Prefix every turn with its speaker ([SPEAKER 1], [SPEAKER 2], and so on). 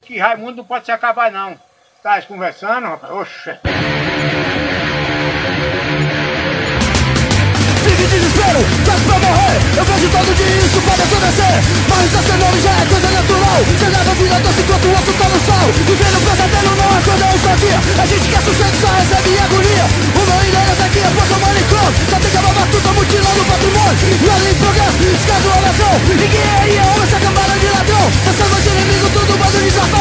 [SPEAKER 1] Que Raimundo não pode se acabar, não. Tá conversando, rapaz? Oxa.
[SPEAKER 2] Fique em desespero, faz pra morrer. Eu vejo todo dia isso pode acontecer. Mas esse nome já é coisa natural. Você leva a vida doce enquanto o outro tá no sol. Viver no pesadelo não é quando eu só dia. A gente quer sossego, só recebe agonia. O meu endereço aqui é Porto Manicom. Já tem que ababar tudo, mutilando o patrimônio. E olha em progresso, escaso a nação. Ninguém aí é homem, essa cambada de ladrão. Essa noite inimigo, tudo bando de safado.